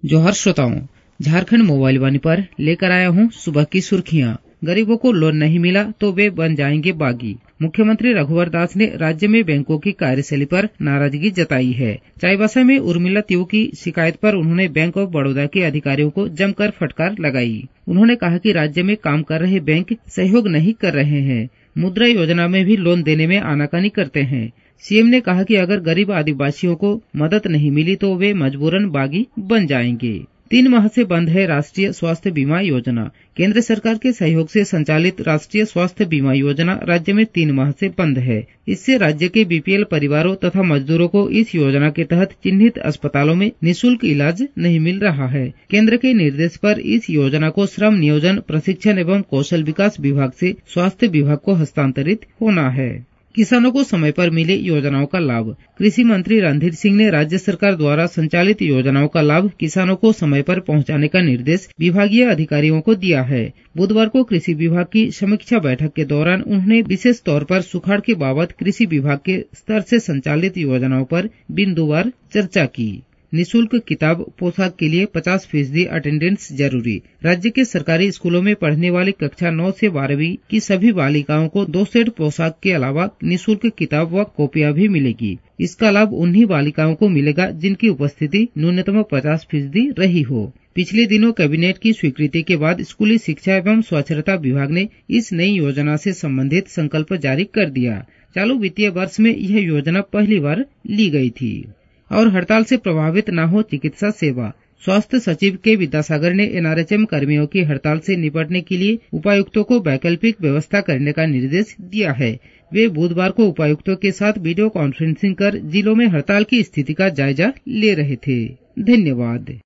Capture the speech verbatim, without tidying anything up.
जोहार श्रोताओं, झारखंड मोबाइल वाणी पर लेकर आया हूँ सुबह की सुर्खियां। गरीबों को लोन नहीं मिला तो वे बन जाएंगे बागी। मुख्यमंत्री रघुवर दास ने राज्य में बैंकों की कार्यशैली पर नाराजगी जताई है। चाईबासा में उर्मिला तिव की शिकायत पर उन्होंने बैंक ऑफ बड़ौदा के अधिकारियों को जमकर फटकार लगाई। उन्होंने कहा कि राज्य में काम कर रहे बैंक सहयोग नहीं कर रहे हैं, मुद्रा योजना में भी लोन देने में आनाकानी करते हैं। सीएम ने कहा कि अगर गरीब आदिवासियों को मदद नहीं मिली तो वे मजबूरन बागी बन जाएंगे। तीन माह से बंद है राष्ट्रीय स्वास्थ्य बीमा योजना। केंद्र सरकार के सहयोग से संचालित राष्ट्रीय स्वास्थ्य बीमा योजना राज्य में तीन माह से बंद है। इससे राज्य के बीपीएल परिवारों तथा मजदूरों को इस योजना के तहत चिन्हित अस्पतालों में निःशुल्क इलाज नहीं मिल रहा है। केंद्र के निर्देश पर इस योजना को श्रम नियोजन, प्रशिक्षण एवं कौशल विकास विभाग से स्वास्थ्य विभाग को हस्तांतरित होना है। किसानों को समय पर मिले योजनाओं का लाभ। कृषि मंत्री रणधीर सिंह ने राज्य सरकार द्वारा संचालित योजनाओं का लाभ किसानों को समय पर पहुंचाने का निर्देश विभागीय अधिकारियों को दिया है। बुधवार को कृषि विभाग की समीक्षा बैठक के दौरान उन्होंने विशेष तौर पर सुखाड़ के बाबत कृषि विभाग के स्तर से संचालित योजनाओं पर बिंदुवार चर्चा की। निःशुल्क किताब पोशाक के लिए पचास फीसदी अटेंडेंस जरूरी। राज्य के सरकारी स्कूलों में पढ़ने वाली कक्षा नौ से बारहवीं की सभी बालिकाओं को दो सेट पोशाक के अलावा निःशुल्क किताब व कॉपियां भी मिलेगी। इसका लाभ उन्हीं बालिकाओं को मिलेगा जिनकी उपस्थिति न्यूनतम पचास फीसदी रही हो। पिछले दिनों कैबिनेट की स्वीकृति के बाद स्कूली शिक्षा एवं स्वच्छता विभाग ने इस नई योजना से संबंधित संकल्प जारी कर दिया। चालू वित्तीय वर्ष में यह योजना पहली बार ली गई थी। और हड़ताल से प्रभावित न हो चिकित्सा सेवा। स्वास्थ्य सचिव के विद्यासागर ने एनआरएचएम कर्मियों की हड़ताल से निपटने के लिए उपायुक्तों को वैकल्पिक व्यवस्था करने का निर्देश दिया है। वे बुधवार को उपायुक्तों के साथ वीडियो कॉन्फ्रेंसिंग कर जिलों में हड़ताल की स्थिति का जायजा ले रहे थे। धन्यवाद।